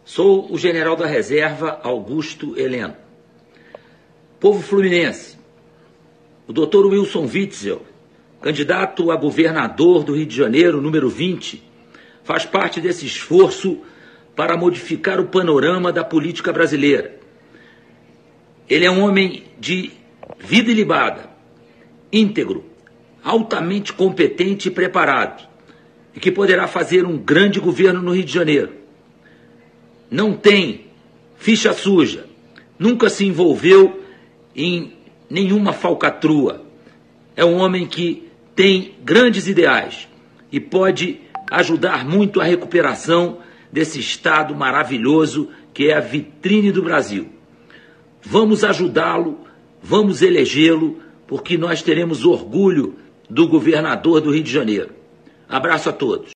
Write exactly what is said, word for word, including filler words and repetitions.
Sou o general da reserva Augusto Heleno. Povo fluminense, o doutor Wilson Witzel, candidato a governador do Rio de Janeiro, número vinte, faz parte desse esforço para modificar o panorama da política brasileira. Ele é um homem de vida ilibada, íntegro, altamente competente e preparado, e que poderá fazer um grande governo no Rio de Janeiro. Não tem ficha suja, nunca se envolveu em nenhuma falcatrua. É um homem que tem grandes ideais e pode ajudar muito a recuperação desse estado maravilhoso que é a vitrine do Brasil. Vamos ajudá-lo, vamos elegê-lo, porque nós teremos orgulho do governador do Rio de Janeiro. Abraço a todos.